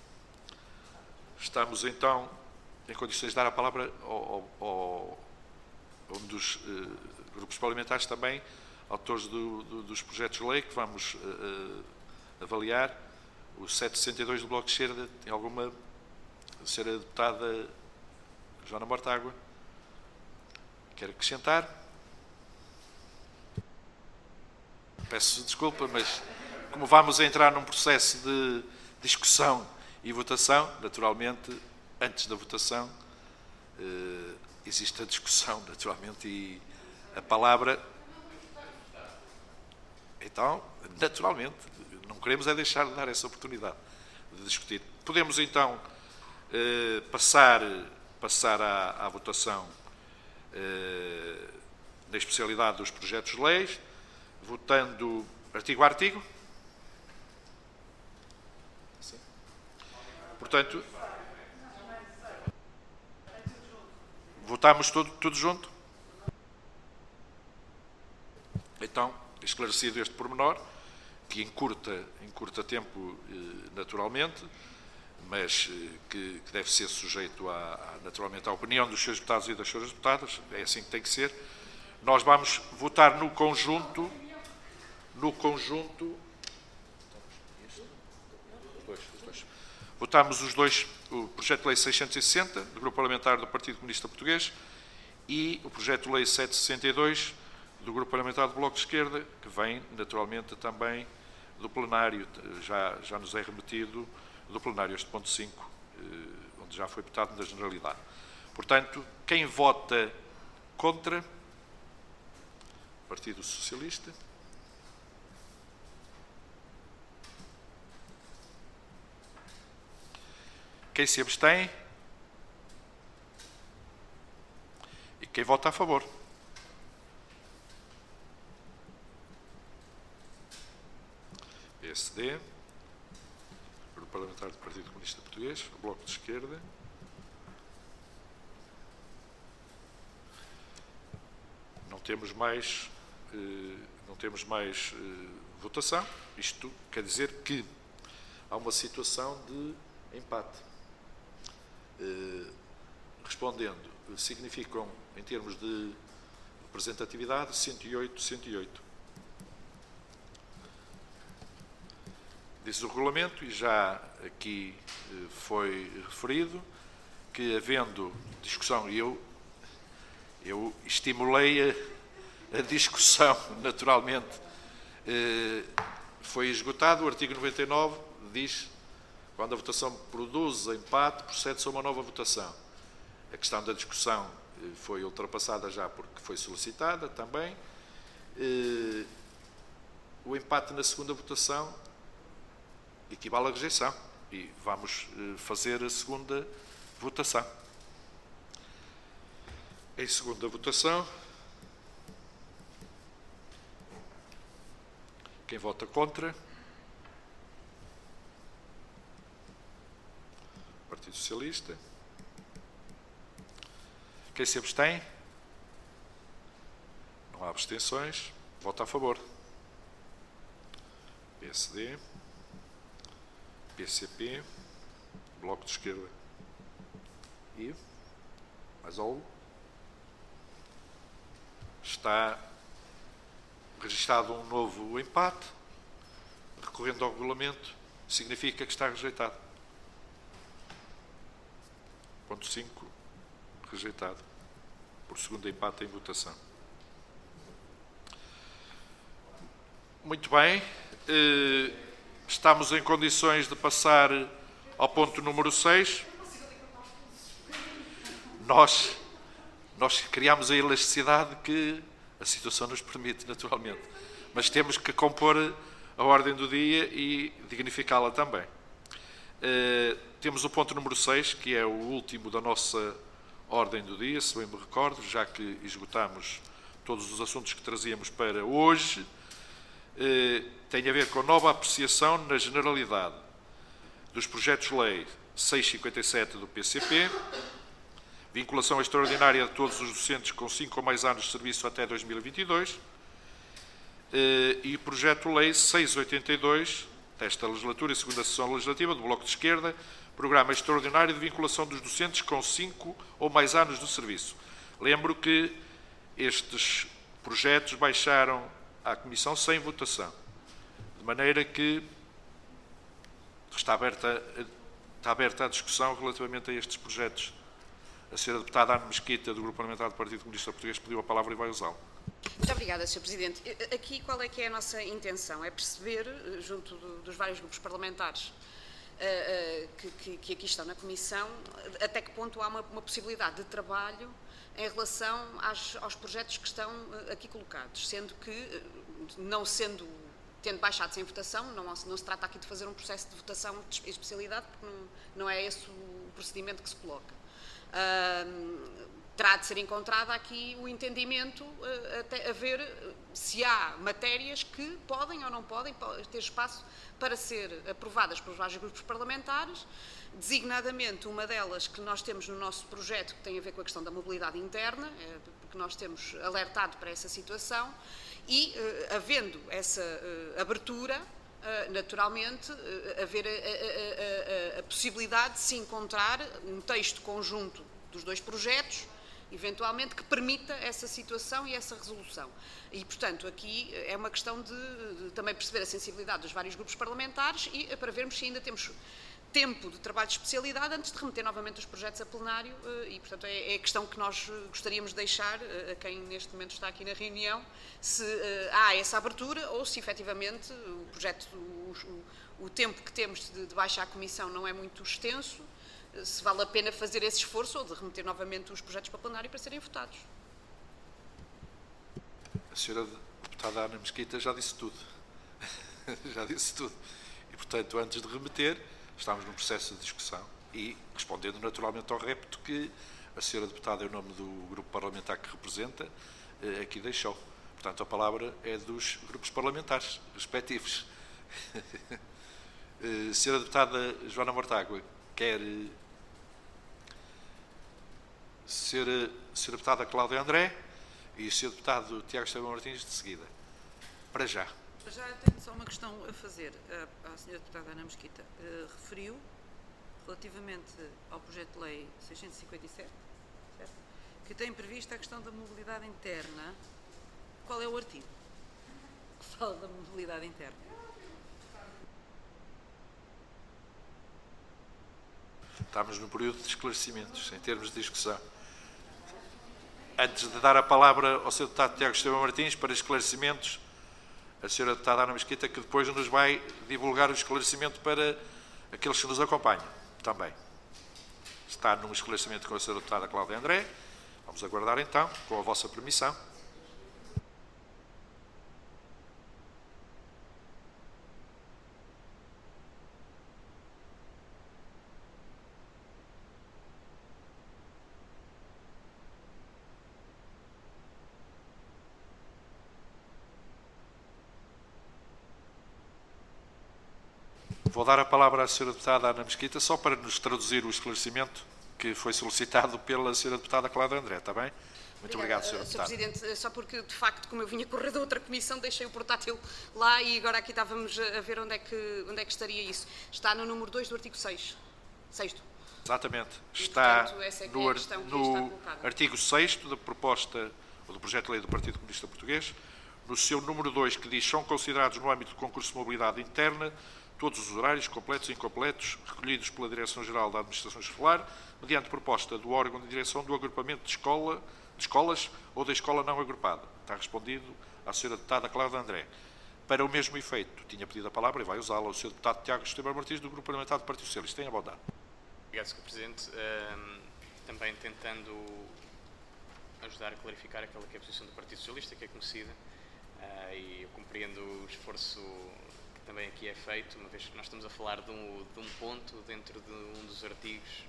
então em condições de dar a palavra a um dos grupos parlamentares também, autores dos projetos de lei que vamos avaliar. O 762 do Bloco de Esquerda, tem alguma? A Sra. Deputada Joana Mortágua, quer acrescentar? Peço desculpa, mas como vamos entrar num processo de discussão e votação, naturalmente, antes da votação, existe a discussão, naturalmente, e a palavra... Então, naturalmente, não queremos é deixar de dar essa oportunidade de discutir. Podemos, então, passar à votação na especialidade dos projetos de leis, votando artigo a artigo. Sim. Portanto, votamos tudo junto? Então, esclarecido este pormenor, que encurta tempo naturalmente, mas que deve ser sujeito naturalmente à opinião dos seus deputados e das suas deputadas, é assim que tem que ser. Nós vamos votar no conjunto, votamos os dois, o projeto de lei 660, do Grupo Parlamentar do Partido Comunista Português, e o projeto de lei 762, do Grupo Parlamentar do Bloco de Esquerda, que vem, naturalmente, também do plenário. Já nos é remetido do plenário este ponto 5, onde já foi votado na generalidade. Portanto, quem vota contra? Partido Socialista. Quem se abstém? E quem vota a favor? PSD, Grupo Parlamentar do Partido Comunista Português, Bloco de Esquerda. Não temos mais votação. Isto quer dizer que há uma situação de empate. Respondendo, significam, em termos de representatividade, 108. Diz o regulamento, e já aqui foi referido, que havendo discussão, e eu estimulei a discussão, naturalmente, foi esgotado. O artigo 99 diz: quando a votação produz empate, procede-se a uma nova votação. A questão da discussão foi ultrapassada já porque foi solicitada também. O empate na segunda votação equivale à rejeição e vamos fazer a segunda votação. Em segunda votação, quem vota contra? Partido Socialista. Quem se abstém? Não há abstenções. Vota a favor. PSD, PCP, Bloco de Esquerda. E mais algo? Está registado um novo empate. Recorrendo ao regulamento, significa que está rejeitado. Ponto 5, rejeitado, por segundo empate em votação. Muito bem. Estamos em condições de passar ao ponto número 6. Nós criamos a elasticidade que a situação nos permite, naturalmente. Mas temos que compor a ordem do dia e dignificá-la também. Temos o ponto número 6, que é o último da nossa ordem do dia, se bem me recordo, já que esgotamos todos os assuntos que trazíamos para hoje. Tem a ver com a nova apreciação na generalidade dos projetos-lei 657 do PCP, vinculação extraordinária de todos os docentes com 5 ou mais anos de serviço até 2022, e projeto-lei 682 desta legislatura e segunda sessão legislativa do Bloco de Esquerda, programa extraordinário de vinculação dos docentes com 5 ou mais anos de serviço. Lembro que estes projetos baixaram à Comissão sem votação, de maneira que está aberta a discussão relativamente a estes projetos. A senhora deputada Ana Mesquita, do Grupo Parlamentar do Partido Comunista Português, pediu a palavra e vai usá-la. Muito obrigada, Sr. Presidente. Aqui qual é que é a nossa intenção? É perceber, junto dos vários grupos parlamentares que aqui estão na Comissão, até que ponto há uma possibilidade de trabalho em relação aos projetos que estão aqui colocados, sendo que, tendo baixado sem votação, não se trata aqui de fazer um processo de votação de especialidade, porque não é esse o procedimento que se coloca. Terá de ser encontrado aqui o entendimento até a ver se há matérias que podem ou não podem ter espaço para ser aprovadas pelos vários grupos parlamentares, designadamente uma delas que nós temos no nosso projeto, que tem a ver com a questão da mobilidade interna, porque nós temos alertado para essa situação, e havendo essa abertura, naturalmente, haver a possibilidade de se encontrar um texto conjunto dos dois projetos, eventualmente, que permita essa situação e essa resolução. E, portanto, aqui é uma questão de também perceber a sensibilidade dos vários grupos parlamentares e para vermos se ainda temos tempo de trabalho de especialidade antes de remeter novamente os projetos a plenário e, portanto, é a questão que nós gostaríamos de deixar a quem neste momento está aqui na reunião, se há essa abertura ou se efetivamente o projeto, o tempo que temos de baixa à Comissão não é muito extenso, se vale a pena fazer esse esforço ou de remeter novamente os projetos para plenário para serem votados. A senhora deputada Ana Mesquita já disse tudo. Já disse tudo. E, portanto, antes de remeter, estamos num processo de discussão. e respondendo naturalmente ao repto que a senhora deputada, em nome do grupo parlamentar que representa, aqui deixou. Portanto, a palavra é dos grupos parlamentares respectivos. Senhora deputada Joana Mortágua, quer... Senhora deputada Cláudia André e o senhor deputado Tiago Esteban Martins de seguida. Para já. Já tenho só uma questão a fazer à senhora deputada Ana Mesquita. Referiu, relativamente ao projeto de lei 657, certo? Que tem prevista a questão da mobilidade interna. Qual é o artigo que fala da mobilidade interna? Estamos no período de esclarecimentos, em termos de discussão. Antes de dar a palavra ao Sr. Deputado Tiago Esteban Martins para esclarecimentos, a Sra. Deputada Ana Mesquita, que depois nos vai divulgar o esclarecimento para aqueles que nos acompanham também. Está num esclarecimento com a Sra. Deputada Cláudia André. Vamos aguardar então, com a vossa permissão. Vou dar a palavra à Sra. Deputada Ana Mesquita, só para nos traduzir o esclarecimento que foi solicitado pela Sra. Deputada Cláudia André, está bem? Muito obrigado, Sra. Deputada. Sr. Presidente, só porque, de facto, como eu vinha correr da outra comissão, deixei o portátil lá e agora aqui estávamos a ver onde é que estaria isso. Está no número 2 do artigo 6. Sexto. Exatamente. E, Está portanto, essa é que é a questão que está no colocada. artigo 6º da proposta, ou do projeto de lei do Partido Comunista Português, no seu número 2, que diz: são considerados no âmbito do concurso de mobilidade interna todos os horários, completos e incompletos, recolhidos pela Direção-Geral da Administração Escolar, mediante proposta do órgão de direção do agrupamento de escolas ou da escola não agrupada. Está respondido à Sra. Deputada Cláudia André. Para o mesmo efeito, tinha pedido a palavra e vai usá-la o Sr. Deputado Tiago Esteban Martins, do Grupo Parlamentar do Partido Socialista. Tenha a bondade. Obrigado, Sr. Presidente. Também tentando ajudar a clarificar aquela que é a posição do Partido Socialista, que é conhecida, e eu compreendo o esforço que também aqui é feito, uma vez que nós estamos a falar de um ponto dentro de um dos artigos.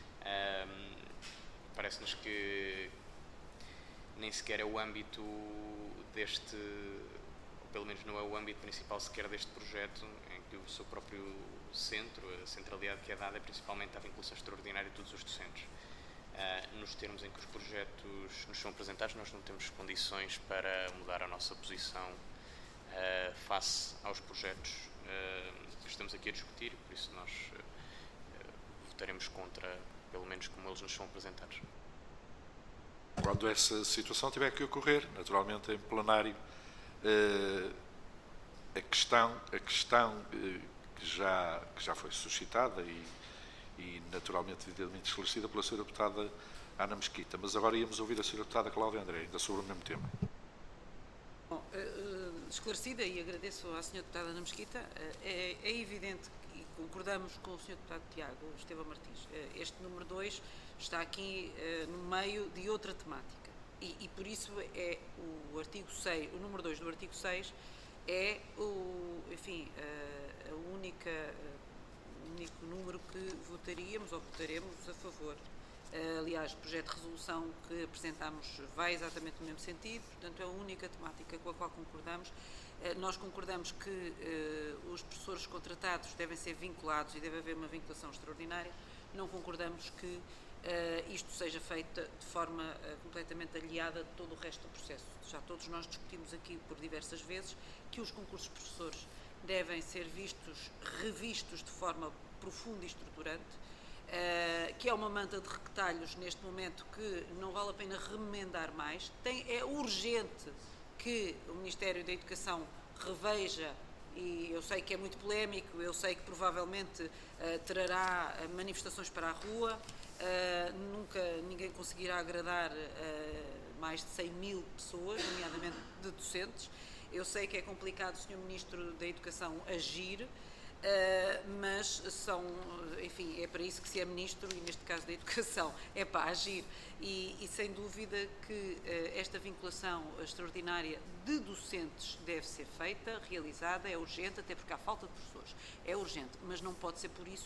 Parece-nos que nem sequer é o âmbito deste, ou pelo menos não é o âmbito principal sequer deste projeto, em que o seu próprio centro, a centralidade que é dada é principalmente à vinculação extraordinária de todos os docentes. Nos termos em que os projetos nos são apresentados, nós não temos condições para mudar a nossa posição face aos projetos que estamos aqui a discutir, por isso nós votaremos contra, pelo menos como eles nos são apresentados. Quando essa situação tiver que ocorrer, naturalmente em plenário, a questão que já foi suscitada e naturalmente devidamente esclarecida pela Sra. Deputada Ana Mesquita. Mas agora íamos ouvir a Sra. Deputada Cláudia André, ainda sobre o mesmo tema. Bom, esclarecida, e agradeço à Sra. Deputada Ana Mesquita, é evidente e concordamos com o Sr. Deputado Tiago Esteban Martins. Este número 2 está aqui no meio de outra temática e por isso é o artigo 6, o número 2 do artigo 6 é o único número que votaríamos ou votaremos a favor. Aliás, o projeto de resolução que apresentámos vai exatamente no mesmo sentido, portanto é a única temática com a qual concordamos. Nós concordamos que os professores contratados devem ser vinculados e deve haver uma vinculação extraordinária. Não concordamos que isto seja feito de forma completamente aliada de todo o resto do processo. Já todos nós discutimos aqui por diversas vezes que os concursos de professores devem ser revistos de forma profunda e estruturante, que é uma manta de retalhos neste momento que não vale a pena remendar mais. É urgente que o Ministério da Educação reveja, e eu sei que é muito polémico, eu sei que provavelmente trará manifestações para a rua, nunca ninguém conseguirá agradar mais de 100 mil pessoas, nomeadamente de docentes. Eu sei que é complicado o Sr. Ministro da Educação agir, mas é para isso que se é Ministro, e neste caso da Educação, é para agir. E sem dúvida que esta vinculação extraordinária de docentes deve ser feita, realizada, é urgente, até porque há falta de professores, é urgente, mas não pode ser por isso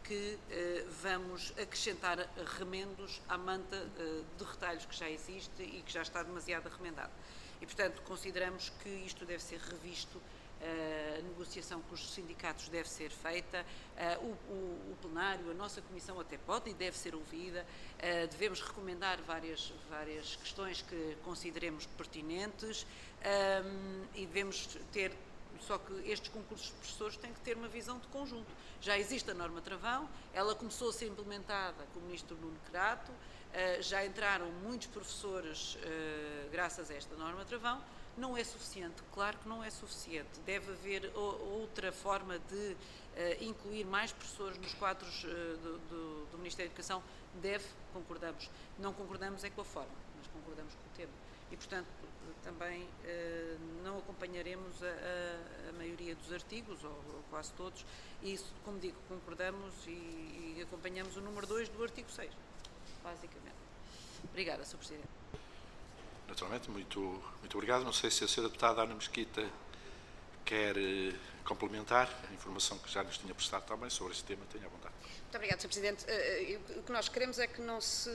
que vamos acrescentar remendos à manta de retalhos que já existe e que já está demasiado arremendado. E, portanto, consideramos que isto deve ser revisto, a negociação com os sindicatos deve ser feita, o plenário, a nossa comissão até pode e deve ser ouvida, devemos recomendar várias questões que consideremos pertinentes e devemos ter. Só que estes concursos de professores têm que ter uma visão de conjunto. Já existe a norma travão, ela começou a ser implementada com o ministro Nuno Crato, já entraram muitos professores graças a esta norma travão. Não é suficiente, claro que não é suficiente. Deve haver outra forma de incluir mais professores nos quadros do Ministério da Educação. Concordamos. Não concordamos é com a forma, mas concordamos com o tema. E, portanto, também não acompanharemos a maioria dos artigos, ou quase todos, e isso, como digo, concordamos e acompanhamos o número 2 do artigo 6, basicamente. Obrigada, Sr. Presidente. Naturalmente, muito obrigado. Não sei se a Sra. Deputada Ana Mesquita quer complementar a informação que já nos tinha prestado também sobre este tema. Tenha à vontade. Muito obrigada, Sr. Presidente. O que nós queremos é que não se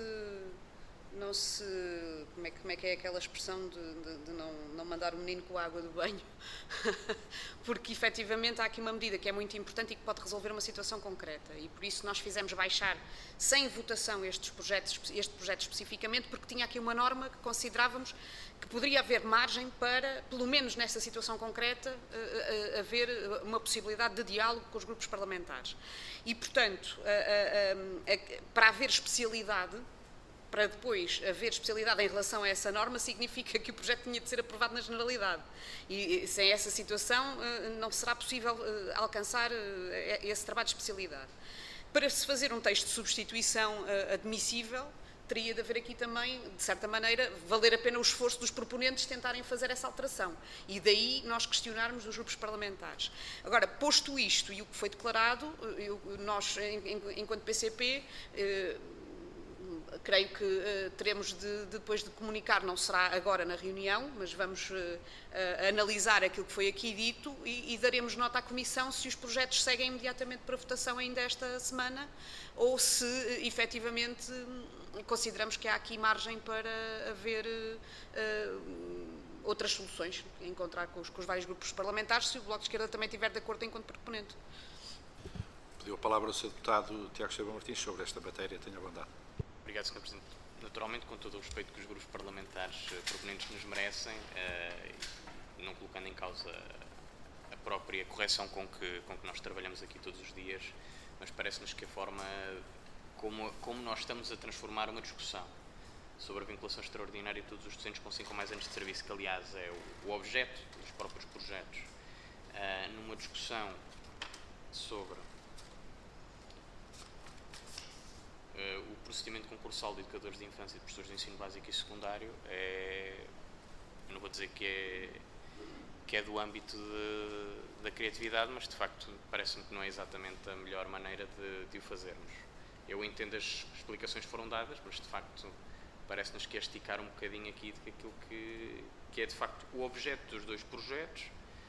como é que é aquela expressão de não mandar o menino com a água do banho, porque efetivamente há aqui uma medida que é muito importante e que pode resolver uma situação concreta, e por isso nós fizemos baixar sem votação este projeto especificamente, porque tinha aqui uma norma que considerávamos que poderia haver margem para, pelo menos nessa situação concreta, haver uma possibilidade de diálogo com os grupos parlamentares. E, portanto, para haver especialidade, para depois haver especialidade em relação a essa norma, significa que o projeto tinha de ser aprovado na generalidade. E sem essa situação não será possível alcançar esse trabalho de especialidade. Para se fazer um texto de substituição admissível, teria de haver aqui também, de certa maneira, valer a pena o esforço dos proponentes tentarem fazer essa alteração. E daí nós questionarmos os grupos parlamentares. Agora, posto isto e o que foi declarado, nós, enquanto PCP, creio que teremos depois de comunicar, não será agora na reunião, mas vamos analisar aquilo que foi aqui dito e daremos nota à Comissão se os projetos seguem imediatamente para votação ainda esta semana ou se efetivamente consideramos que há aqui margem para haver outras soluções, encontrar com os vários grupos parlamentares, se o Bloco de Esquerda também estiver de acordo enquanto proponente. Pediu a palavra ao Sr. Deputado Tiago Esteban Martins sobre esta matéria. Tenha a vontade. Obrigado, Sr. Presidente. Naturalmente, com todo o respeito que os grupos parlamentares proponentes nos merecem, não colocando em causa a própria correção com que nós trabalhamos aqui todos os dias, mas parece-nos que a forma como nós estamos a transformar uma discussão sobre a vinculação extraordinária de todos os docentes com 5 ou mais anos de serviço, que aliás é o objeto dos próprios projetos, numa discussão sobre o procedimento concursal de educadores de infância e de professores de ensino básico e secundário, eu não vou dizer que é do âmbito da criatividade, mas de facto parece-me que não é exatamente a melhor maneira de o fazermos. Eu entendo as explicações que foram dadas, mas de facto parece-nos que é esticar um bocadinho aqui daquilo que é de facto o objeto dos dois projetos,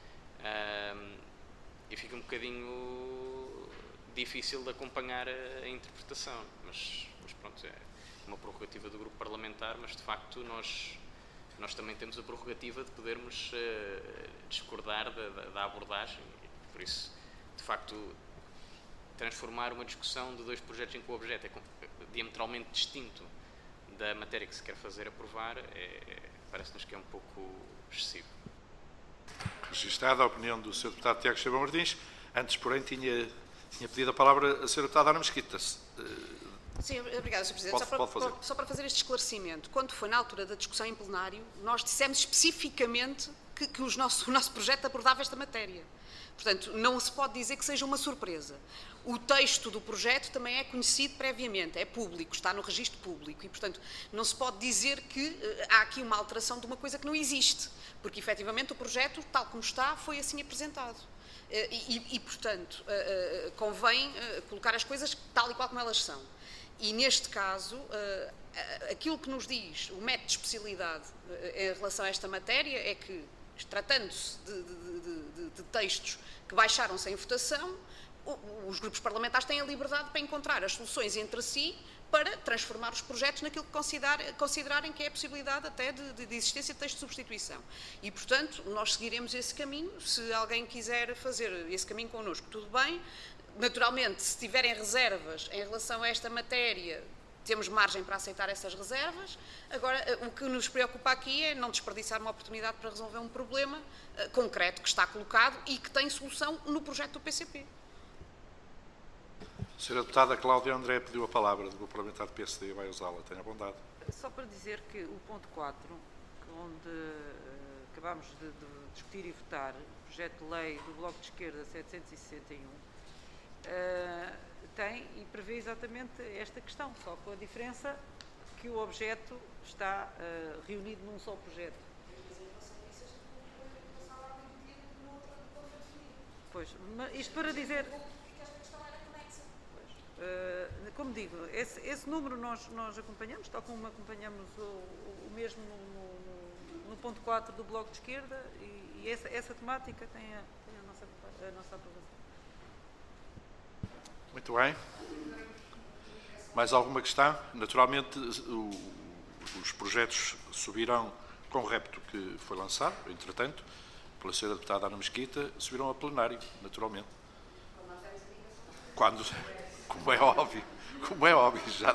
e fica um bocadinho difícil de acompanhar a interpretação, mas pronto, é uma prerrogativa do grupo parlamentar, mas de facto nós também temos a prerrogativa de podermos discordar da abordagem, por isso, de facto, transformar uma discussão de dois projetos em que o objeto é diametralmente distinto da matéria que se quer fazer aprovar, parece-nos que é um pouco excessivo. Registada a opinião do Sr. Deputado Tiago Esteban Martins. Antes, porém, tinha pedido a palavra a Sra. Deputada Ana Mesquita. Sim, obrigada, Sr. Presidente. Só para fazer este esclarecimento, quando foi na altura da discussão em plenário, nós dissemos especificamente que o nosso projeto abordava esta matéria. Portanto, não se pode dizer que seja uma surpresa. O texto do projeto também é conhecido previamente, é público, está no registro público e, portanto, não se pode dizer que há aqui uma alteração de uma coisa que não existe, porque, efetivamente, o projeto, tal como está, foi assim apresentado. Portanto, convém colocar as coisas tal e qual como elas são. E, neste caso, aquilo que nos diz o método de especialidade em relação a esta matéria é que, tratando-se de textos que baixaram sem votação, os grupos parlamentares têm a liberdade para encontrar as soluções entre si para transformar os projetos naquilo que considerarem que é a possibilidade até de existência de texto de substituição. E, portanto, nós seguiremos esse caminho. Se alguém quiser fazer esse caminho connosco, tudo bem. Naturalmente, se tiverem reservas em relação a esta matéria, temos margem para aceitar essas reservas. Agora, o que nos preocupa aqui é não desperdiçar uma oportunidade para resolver um problema concreto que está colocado e que tem solução no projeto do PCP. Sra. Deputada Cláudia André pediu a palavra do Grupo Parlamentar do PSD, vai usá-la, tenha bondade. Só para dizer que o ponto 4, onde acabámos de discutir e votar o projeto de lei do Bloco de Esquerda 761, tem e prevê exatamente esta questão, só com a diferença que o objeto está reunido num só projeto. Pois, mas isto para dizer... como digo, esse número nós acompanhamos, tal como acompanhamos o mesmo no ponto 4 do Bloco de Esquerda, e essa temática tem a nossa aprovação. Muito bem. Mais alguma questão? Naturalmente, os projetos subirão com o repto que foi lançado, entretanto, pela Sra. Deputada Ana Mesquita, subirão a plenário, naturalmente. Como é óbvio, já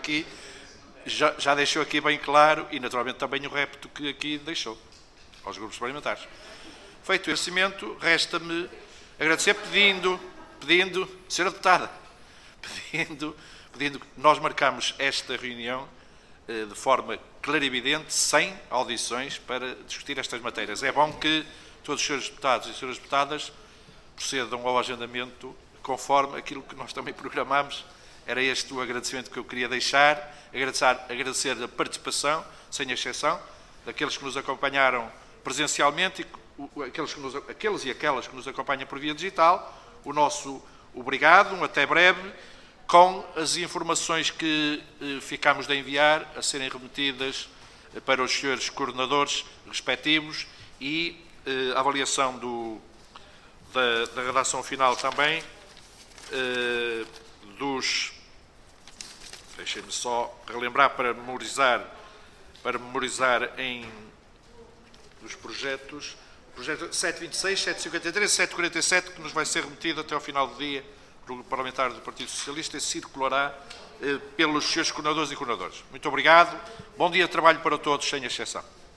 deixou aqui bem claro, e naturalmente também o repto que aqui deixou aos grupos parlamentares. Feito esse cimento, resta-me agradecer pedindo, Sra. Deputada, pedindo que nós marcamos esta reunião de forma clarividente, sem audições, para discutir estas matérias. É bom que todos os senhores deputados e senhoras deputadas procedam ao agendamento conforme aquilo que nós também programámos. Era este o agradecimento que eu queria deixar, agradecer a participação, sem exceção, daqueles que nos acompanharam presencialmente e aqueles e aquelas que nos acompanham por via digital. O nosso obrigado, até breve, com as informações que ficámos de enviar a serem remetidas para os senhores coordenadores respectivos e a avaliação da redação final também deixem-me só relembrar para memorizar dos projetos, projeto 726, 753, 747, que nos vai ser remetido até ao final do dia pelo Grupo Parlamentar do Partido Socialista e circulará pelos senhores coordenadores e coordenadoras. Muito obrigado. Bom dia de trabalho para todos, sem exceção.